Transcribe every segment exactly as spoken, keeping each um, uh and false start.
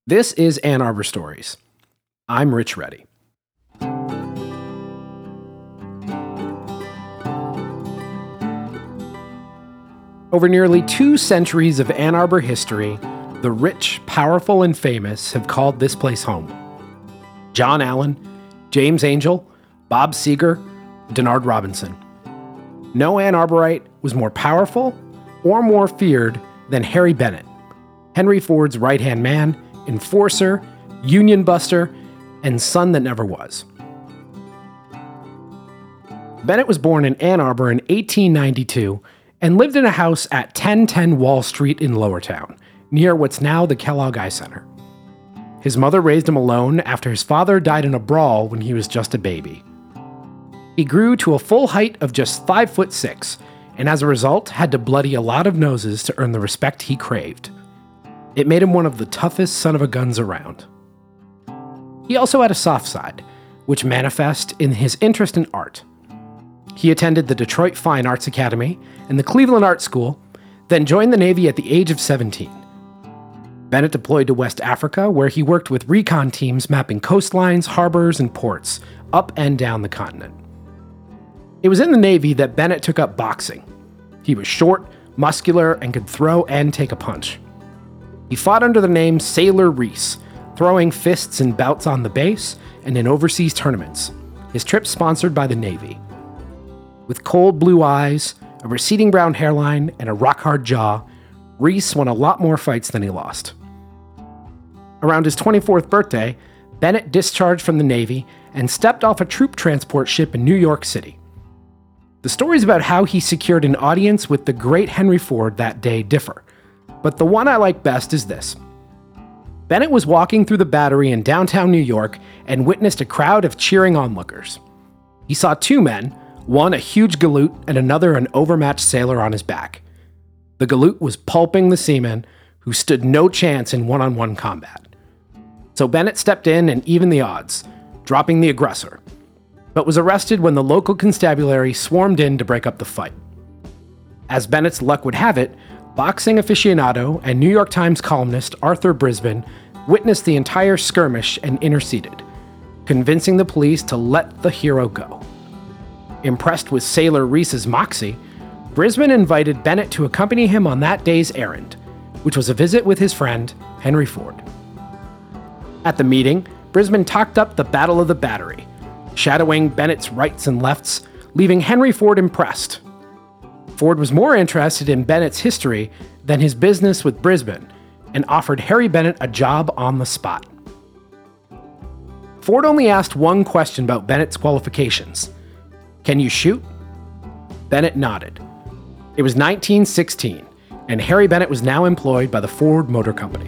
This is Ann Arbor Stories. I'm Rich Reddy. Over nearly two centuries of Ann Arbor history, the rich, powerful, and famous have called this place home. John Allen, James Angel, Bob Seger, Denard Robinson. No Ann Arborite was more powerful or more feared than Harry Bennett, Henry Ford's right-hand man, enforcer, union buster, and son that never was. Bennett was born in Ann Arbor in eighteen ninety-two and lived in a house at ten ten Wall Street in Lowertown, near what's now the Kellogg Eye Center. His mother raised him alone after his father died in a brawl when he was just a baby. He grew to a full height of just five foot six, and as a result had to bloody a lot of noses to earn the respect he craved. It made him one of the toughest son-of-a-guns around. He also had a soft side, which manifested in his interest in art. He attended the Detroit Fine Arts Academy and the Cleveland Art School, then joined the Navy at the age of seventeen. Bennett deployed to West Africa, where he worked with recon teams mapping coastlines, harbors, and ports up and down the continent. It was in the Navy that Bennett took up boxing. He was short, muscular, and could throw and take a punch. He fought under the name Sailor Reese, throwing fists in bouts on the base and in overseas tournaments, his trips sponsored by the Navy. With cold blue eyes, a receding brown hairline, and a rock-hard jaw, Reese won a lot more fights than he lost. Around his twenty-fourth birthday, Bennett discharged from the Navy and stepped off a troop transport ship in New York City. The stories about how he secured an audience with the great Henry Ford that day differ, but the one I like best is this. Bennett was walking through the Battery in downtown New York and witnessed a crowd of cheering onlookers. He saw two men, one a huge galoot and another an overmatched sailor on his back. The galoot was pulping the seaman, who stood no chance in one-on-one combat. So Bennett stepped in and evened the odds, dropping the aggressor, but was arrested when the local constabulary swarmed in to break up the fight. As Bennett's luck would have it, boxing aficionado and New York Times columnist Arthur Brisbane witnessed the entire skirmish and interceded, convincing the police to let the hero go. Impressed with Sailor Reese's moxie, Brisbane invited Bennett to accompany him on that day's errand, which was a visit with his friend, Henry Ford. At the meeting, Brisbane talked up the Battle of the Battery, shadowing Bennett's rights and lefts, leaving Henry Ford impressed. Ford was more interested in Bennett's history than his business with Brisbane, and offered Harry Bennett a job on the spot. Ford only asked one question about Bennett's qualifications. "Can you shoot?" Bennett nodded. It was nineteen sixteen, and Harry Bennett was now employed by the Ford Motor Company.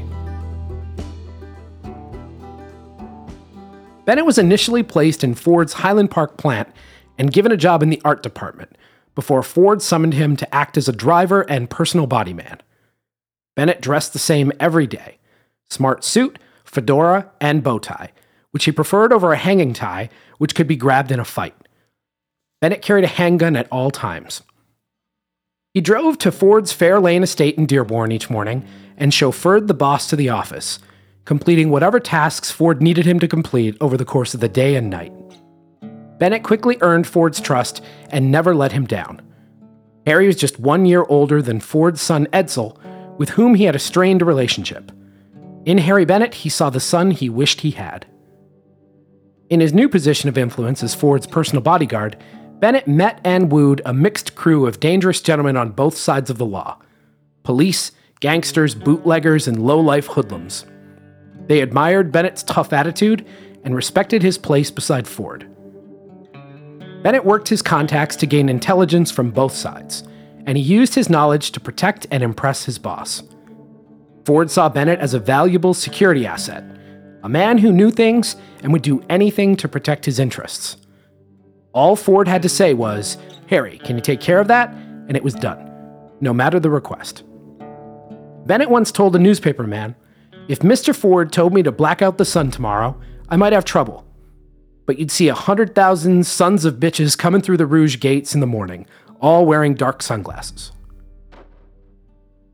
Bennett was initially placed in Ford's Highland Park plant and given a job in the art department, before Ford summoned him to act as a driver and personal body man. Bennett dressed the same every day: smart suit, fedora, and bow tie, which he preferred over a hanging tie, which could be grabbed in a fight. Bennett carried a handgun at all times. He drove to Ford's Fair Lane estate in Dearborn each morning and chauffeured the boss to the office, completing whatever tasks Ford needed him to complete over the course of the day and night. Bennett quickly earned Ford's trust and never let him down. Harry was just one year older than Ford's son Edsel, with whom he had a strained relationship. In Harry Bennett, he saw the son he wished he had. In his new position of influence as Ford's personal bodyguard, Bennett met and wooed a mixed crew of dangerous gentlemen on both sides of the law: police, gangsters, bootleggers, and low-life hoodlums. They admired Bennett's tough attitude and respected his place beside Ford. Bennett worked his contacts to gain intelligence from both sides, and he used his knowledge to protect and impress his boss. Ford saw Bennett as a valuable security asset, a man who knew things and would do anything to protect his interests. All Ford had to say was, "Harry, can you take care of that?" And it was done, no matter the request. Bennett once told a newspaperman, "If Mister Ford told me to black out the sun tomorrow, I might have trouble. But you'd see a hundred thousand sons of bitches coming through the Rouge gates in the morning, all wearing dark sunglasses."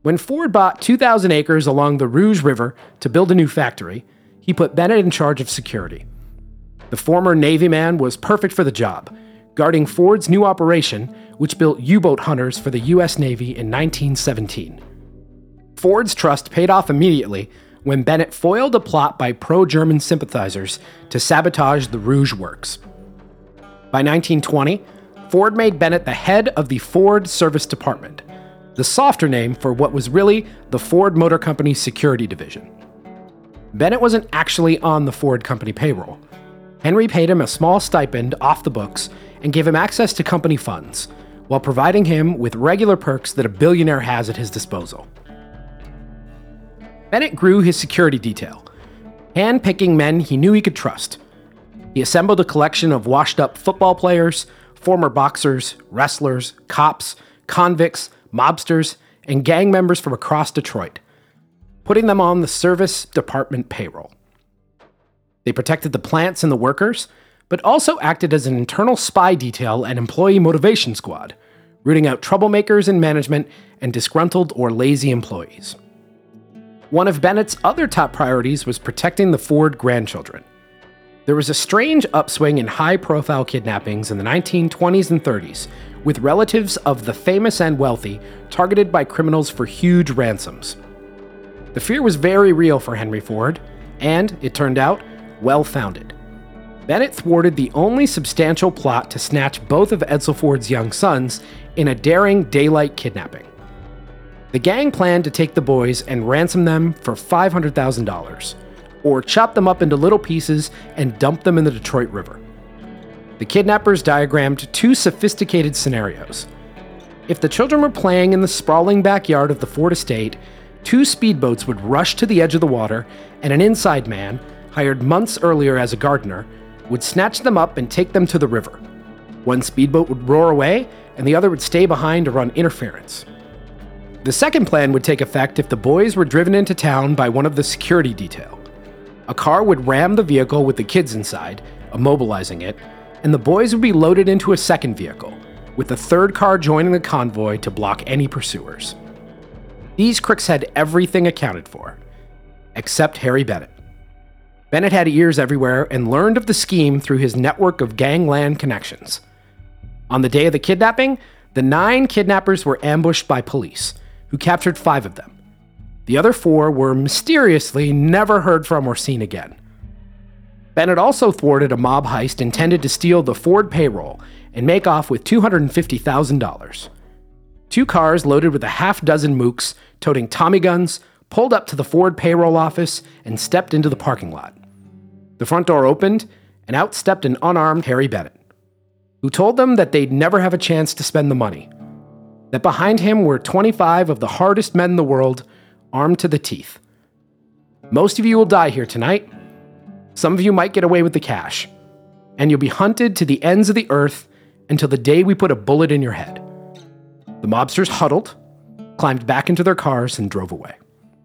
When Ford bought two thousand acres along the Rouge River to build a new factory, he put Bennett in charge of security. The former Navy man was perfect for the job, guarding Ford's new operation, which built U-boat hunters for the U S Navy in nineteen seventeen. Ford's trust paid off immediately when Bennett foiled a plot by pro-German sympathizers to sabotage the Rouge Works. By nineteen twenty, Ford made Bennett the head of the Ford Service Department, the softer name for what was really the Ford Motor Company Security Division. Bennett wasn't actually on the Ford Company payroll. Henry paid him a small stipend off the books and gave him access to company funds, while providing him with regular perks that a billionaire has at his disposal. Bennett grew his security detail, hand-picking men he knew he could trust. He assembled a collection of washed-up football players, former boxers, wrestlers, cops, convicts, mobsters, and gang members from across Detroit, putting them on the service department payroll. They protected the plants and the workers, but also acted as an internal spy detail and employee motivation squad, rooting out troublemakers in management and disgruntled or lazy employees. One of Bennett's other top priorities was protecting the Ford grandchildren. There was a strange upswing in high-profile kidnappings in the nineteen twenties and thirties, with relatives of the famous and wealthy targeted by criminals for huge ransoms. The fear was very real for Henry Ford, and, it turned out, well-founded. Bennett thwarted the only substantial plot to snatch both of Edsel Ford's young sons in a daring daylight kidnapping. The gang planned to take the boys and ransom them for five hundred thousand dollars, or chop them up into little pieces and dump them in the Detroit River. The kidnappers diagrammed two sophisticated scenarios. If the children were playing in the sprawling backyard of the Ford estate, two speedboats would rush to the edge of the water, and an inside man, hired months earlier as a gardener, would snatch them up and take them to the river. One speedboat would roar away, and the other would stay behind to run interference. The second plan would take effect if the boys were driven into town by one of the security detail. A car would ram the vehicle with the kids inside, immobilizing it, and the boys would be loaded into a second vehicle, with a third car joining the convoy to block any pursuers. These crooks had everything accounted for, except Harry Bennett. Bennett had ears everywhere and learned of the scheme through his network of gangland connections. On the day of the kidnapping, the nine kidnappers were ambushed by police, who captured five of them. The other four were mysteriously never heard from or seen again. Bennett also thwarted a mob heist intended to steal the Ford payroll and make off with two hundred fifty thousand dollars. Two cars loaded with a half dozen mooks toting Tommy guns pulled up to the Ford payroll office and stepped into the parking lot. The front door opened, and out stepped an unarmed Harry Bennett, who told them that they'd never have a chance to spend the money, that behind him were twenty-five of the hardest men in the world, armed to the teeth. Most of you will die here tonight. Some of you might get away with the cash, and you'll be hunted to the ends of the earth until the day we put a bullet in your head. The mobsters huddled, climbed back into their cars, and drove away.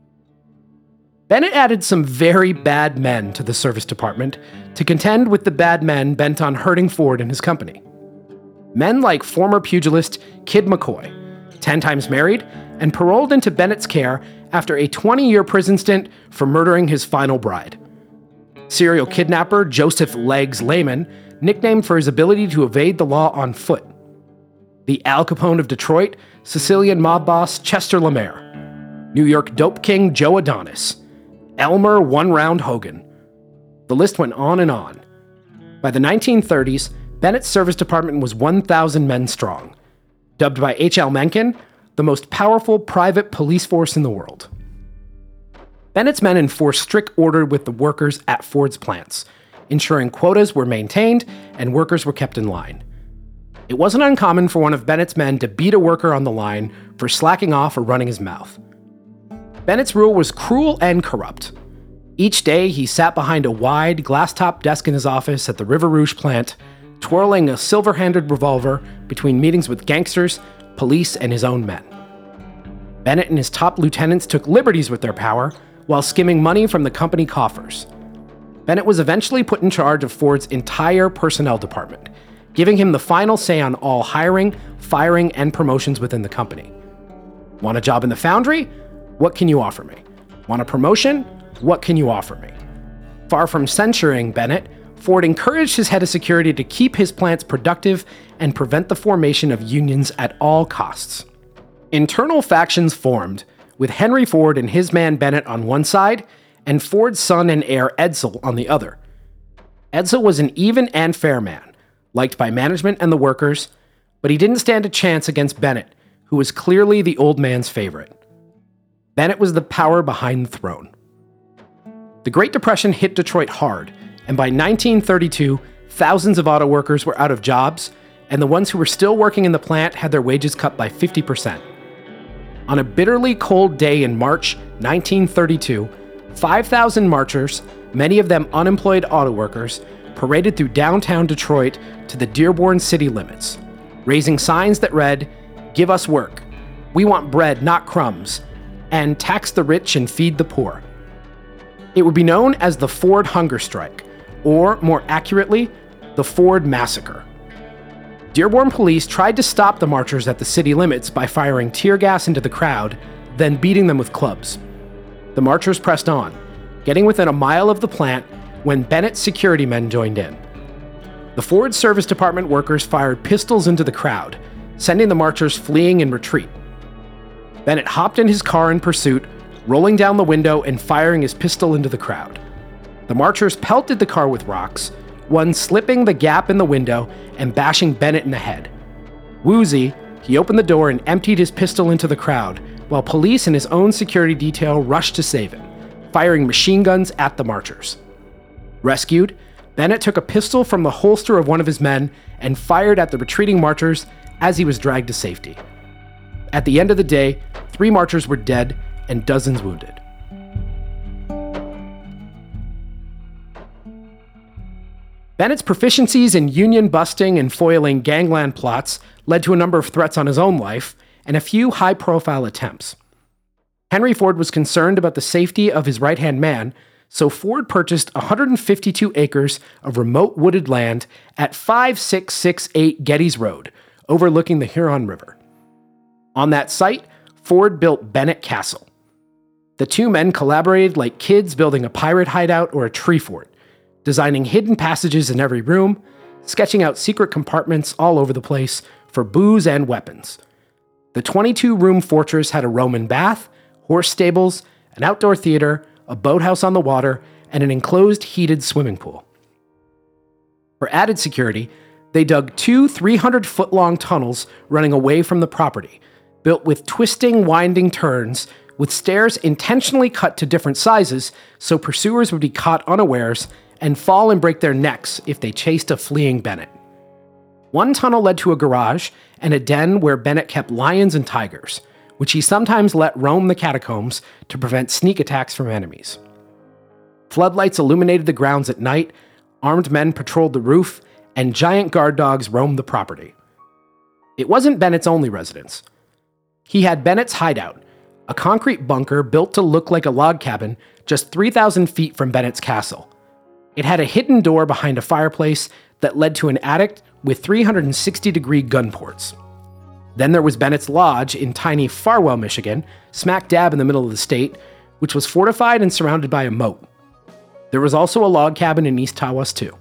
Bennett added some very bad men to the service department to contend with the bad men bent on hurting Ford and his company. Men like former pugilist Kid McCoy, ten times married, and paroled into Bennett's care after a twenty-year prison stint for murdering his final bride. Serial kidnapper Joseph Legs Lehman, nicknamed for his ability to evade the law on foot. The Al Capone of Detroit, Sicilian mob boss Chester Lemaire. New York dope king Joe Adonis. Elmer One-Round Hogan. The list went on and on. By the nineteen thirties, Bennett's service department was one thousand men strong, dubbed by H L Mencken the most powerful private police force in the world. Bennett's men enforced strict order with the workers at Ford's plants, ensuring quotas were maintained and workers were kept in line. It wasn't uncommon for one of Bennett's men to beat a worker on the line for slacking off or running his mouth. Bennett's rule was cruel and corrupt. Each day, he sat behind a wide, glass-topped desk in his office at the River Rouge plant, twirling a silver-handled revolver between meetings with gangsters, police, and his own men. Bennett and his top lieutenants took liberties with their power while skimming money from the company coffers. Bennett was eventually put in charge of Ford's entire personnel department, giving him the final say on all hiring, firing, and promotions within the company. Want a job in the foundry? What can you offer me? Want a promotion? What can you offer me? Far from censuring Bennett, Ford encouraged his head of security to keep his plants productive and prevent the formation of unions at all costs. Internal factions formed, with Henry Ford and his man Bennett on one side, and Ford's son and heir Edsel on the other. Edsel was an even and fair man, liked by management and the workers, but he didn't stand a chance against Bennett, who was clearly the old man's favorite. Bennett was the power behind the throne. The Great Depression hit Detroit hard, and by nineteen thirty-two, thousands of auto workers were out of jobs, and the ones who were still working in the plant had their wages cut by fifty percent. On a bitterly cold day in March nineteen thirty-two, five thousand marchers, many of them unemployed auto workers, paraded through downtown Detroit to the Dearborn city limits, raising signs that read, "Give us work. We want bread, not crumbs," and "Tax the rich and feed the poor." It would be known as the Ford Hunger Strike, or more accurately, the Ford Massacre. Dearborn police tried to stop the marchers at the city limits by firing tear gas into the crowd, then beating them with clubs. The marchers pressed on, getting within a mile of the plant when Bennett's security men joined in. The Ford Service Department workers fired pistols into the crowd, sending the marchers fleeing in retreat. Bennett hopped in his car in pursuit, rolling down the window and firing his pistol into the crowd. The marchers pelted the car with rocks, one slipping the gap in the window and bashing Bennett in the head. Woozy, he opened the door and emptied his pistol into the crowd, while police and his own security detail rushed to save him, firing machine guns at the marchers. Rescued, Bennett took a pistol from the holster of one of his men and fired at the retreating marchers as he was dragged to safety. At the end of the day, three marchers were dead and dozens wounded. Bennett's proficiencies in union busting and foiling gangland plots led to a number of threats on his own life and a few high-profile attempts. Henry Ford was concerned about the safety of his right-hand man, so Ford purchased one hundred fifty-two acres of remote wooded land at five six six eight Getty's Road, overlooking the Huron River. On that site, Ford built Bennett Castle. The two men collaborated like kids building a pirate hideout or a tree fort, designing hidden passages in every room, sketching out secret compartments all over the place for booze and weapons. The twenty-two room fortress had a Roman bath, horse stables, an outdoor theater, a boathouse on the water, and an enclosed heated swimming pool. For added security, they dug two three hundred foot long tunnels running away from the property, built with twisting, winding turns, with stairs intentionally cut to different sizes so pursuers would be caught unawares and fall and break their necks if they chased a fleeing Bennett. One tunnel led to a garage and a den where Bennett kept lions and tigers, which he sometimes let roam the catacombs to prevent sneak attacks from enemies. Floodlights illuminated the grounds at night, armed men patrolled the roof, and giant guard dogs roamed the property. It wasn't Bennett's only residence. He had Bennett's hideout, a concrete bunker built to look like a log cabin just three thousand feet from Bennett's castle. It had a hidden door behind a fireplace that led to an attic with three hundred sixty degree gun ports. Then there was Bennett's Lodge in tiny Farwell, Michigan, smack dab in the middle of the state, which was fortified and surrounded by a moat. There was also a log cabin in East Tawas, too.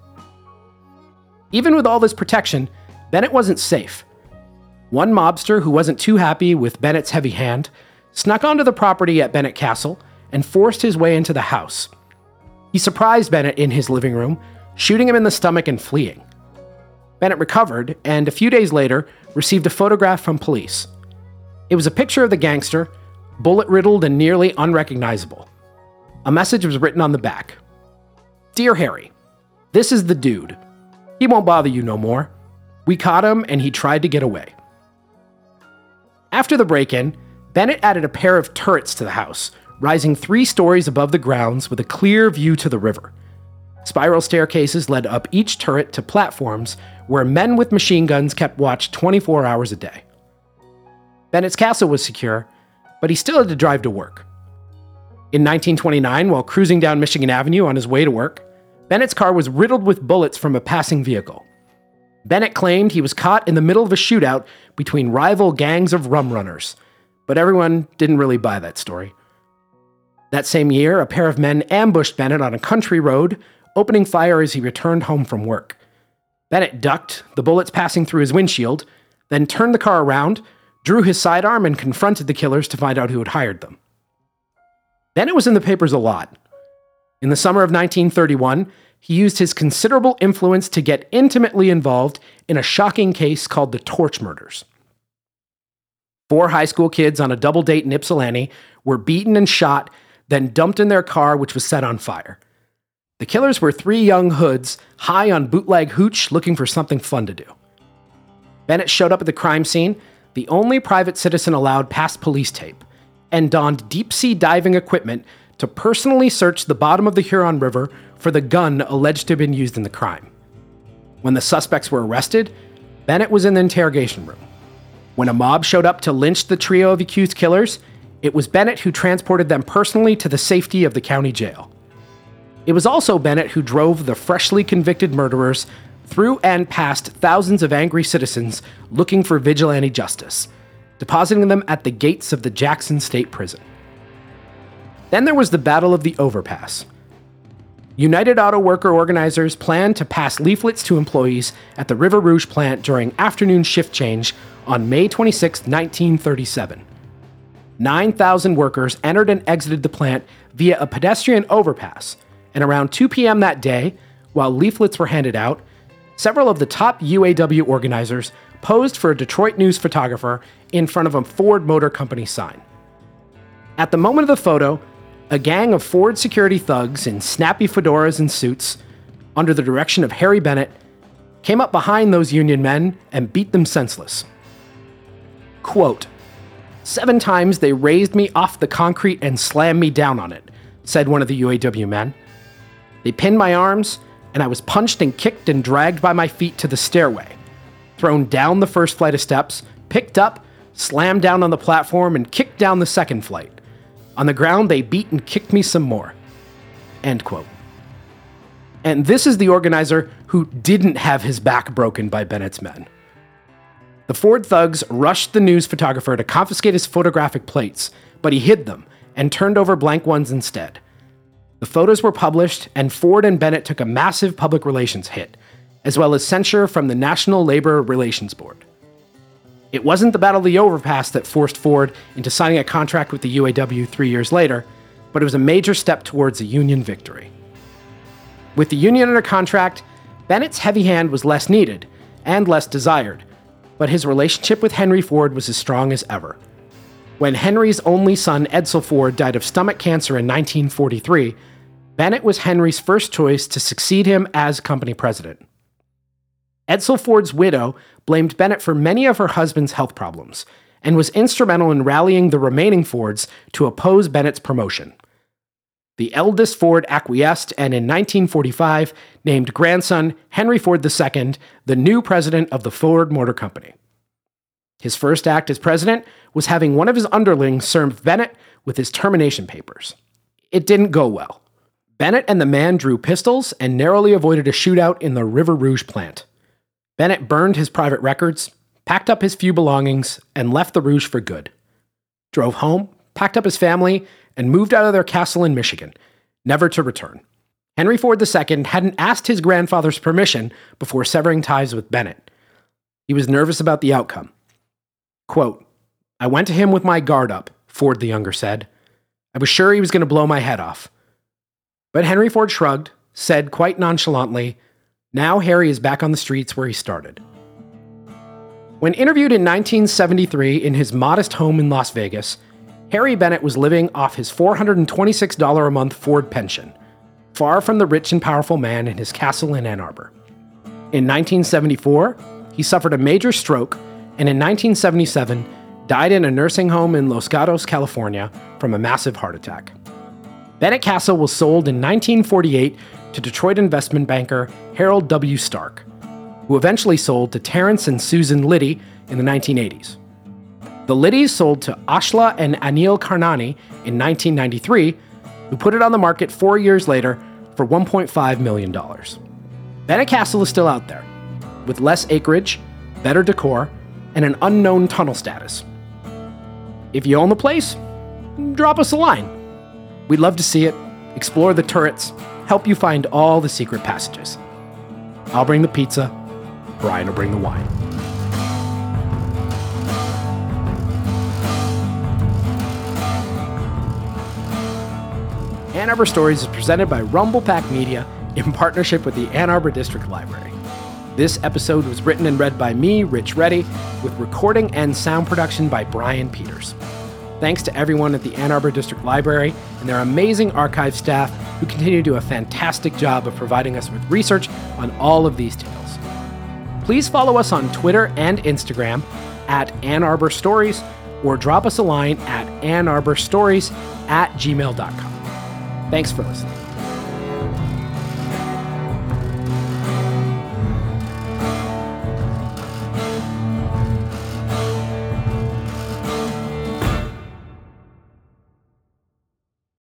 Even with all this protection, Bennett wasn't safe. One mobster who wasn't too happy with Bennett's heavy hand snuck onto the property at Bennett Castle and forced his way into the house. He surprised Bennett in his living room, shooting him in the stomach and fleeing. Bennett recovered, and a few days later, received a photograph from police. It was a picture of the gangster, bullet-riddled and nearly unrecognizable. A message was written on the back. "Dear Harry, this is the dude. He won't bother you no more. We caught him, and he tried to get away." After the break-in, Bennett added a pair of turrets to the house, rising three stories above the grounds with a clear view to the river. Spiral staircases led up each turret to platforms where men with machine guns kept watch twenty-four hours a day. Bennett's castle was secure, but he still had to drive to work. In nineteen twenty-nine, while cruising down Michigan Avenue on his way to work, Bennett's car was riddled with bullets from a passing vehicle. Bennett claimed he was caught in the middle of a shootout between rival gangs of rum runners, But everyone didn't really buy that story. That same year, a pair of men ambushed Bennett on a country road, opening fire as he returned home from work. Bennett ducked, the bullets passing through his windshield, then turned the car around, drew his sidearm, and confronted the killers to find out who had hired them. Bennett was in the papers a lot. In the summer of nineteen thirty-one, he used his considerable influence to get intimately involved in a shocking case called the Torch Murders. Four high school kids on a double date in Ypsilanti were beaten and shot, then dumped in their car, which was set on fire. The killers were three young hoods, high on bootleg hooch, looking for something fun to do. Bennett showed up at the crime scene, the only private citizen allowed past police tape, and donned deep-sea diving equipment to personally search the bottom of the Huron River for the gun alleged to have been used in the crime. When the suspects were arrested, Bennett was in the interrogation room. When a mob showed up to lynch the trio of accused killers, it was Bennett who transported them personally to the safety of the county jail. It was also Bennett who drove the freshly convicted murderers through and past thousands of angry citizens looking for vigilante justice, depositing them at the gates of the Jackson State Prison. Then there was the Battle of the Overpass. United Auto Worker organizers planned to pass leaflets to employees at the River Rouge plant during afternoon shift change on May twenty-sixth, nineteen thirty-seven. nine thousand workers entered and exited the plant via a pedestrian overpass, and around two p.m. that day, while leaflets were handed out, several of the top U A W organizers posed for a Detroit News photographer in front of a Ford Motor Company sign. At the moment of the photo, a gang of Ford security thugs in snappy fedoras and suits, under the direction of Harry Bennett, came up behind those Union men and beat them senseless. Quote, "Seven times they raised me off the concrete and slammed me down on it," said one of the U A W men. "They pinned my arms, and I was punched and kicked and dragged by my feet to the stairway, thrown down the first flight of steps, picked up, slammed down on the platform, and kicked down the second flight. On the ground, they beat and kicked me some more." End quote. And this is the organizer who didn't have his back broken by Bennett's men. The Ford thugs rushed the news photographer to confiscate his photographic plates, but he hid them and turned over blank ones instead. The photos were published, and Ford and Bennett took a massive public relations hit, as well as censure from the National Labor Relations Board. It wasn't the Battle of the Overpass that forced Ford into signing a contract with the U A W three years later, but it was a major step towards a Union victory. With the Union under contract, Bennett's heavy hand was less needed and less desired, but his relationship with Henry Ford was as strong as ever. When Henry's only son, Edsel Ford, died of stomach cancer in nineteen forty-three, Bennett was Henry's first choice to succeed him as company president. Edsel Ford's widow blamed Bennett for many of her husband's health problems and was instrumental in rallying the remaining Fords to oppose Bennett's promotion. The eldest Ford acquiesced and in nineteen forty-five named grandson Henry Ford the Second the new president of the Ford Motor Company. His first act as president was having one of his underlings serve Bennett with his termination papers. It didn't go well. Bennett and the man drew pistols and narrowly avoided a shootout in the River Rouge plant. Bennett burned his private records, packed up his few belongings, and left the Rouge for good. Drove home, packed up his family, and moved out of their castle in Michigan, never to return. Henry Ford the Second hadn't asked his grandfather's permission before severing ties with Bennett. He was nervous about the outcome. Quote, "I went to him with my guard up," Ford the Younger said. "I was sure he was going to blow my head off." But Henry Ford shrugged, said quite nonchalantly, "Now Harry is back on the streets where he started." When interviewed in nineteen seventy-three in his modest home in Las Vegas, Harry Bennett was living off his four hundred twenty-six dollars a month Ford pension, far from the rich and powerful man in his castle in Ann Arbor. In nineteen seventy-four, he suffered a major stroke, and in nineteen seventy-seven, died in a nursing home in Los Gatos, California, from a massive heart attack. Bennett Castle was sold in nineteen forty-eight to Detroit investment banker Harold W. Stark, who eventually sold to Terrence and Susan Liddy in the nineteen eighties. The Liddys sold to Ashla and Anil Karnani in nineteen ninety-three, who put it on the market four years later for one point five million dollars. Bennett Castle is still out there, with less acreage, better decor, and an unknown tunnel status. If you own the place, drop us a line. We'd love to see it, explore the turrets, help you find all the secret passages. I'll bring the pizza, Brian will bring the wine. Ann Arbor Stories is presented by Rumble Pack Media in partnership with the Ann Arbor District Library. This episode was written and read by me, Rich Reddy, with recording and sound production by Brian Peters. Thanks to everyone at the Ann Arbor District Library and their amazing archive staff who continue to do a fantastic job of providing us with research on all of these tales. Please follow us on Twitter and Instagram at Ann Arbor Stories, or drop us a line at annarborstories at gmail dot com. Thanks for listening.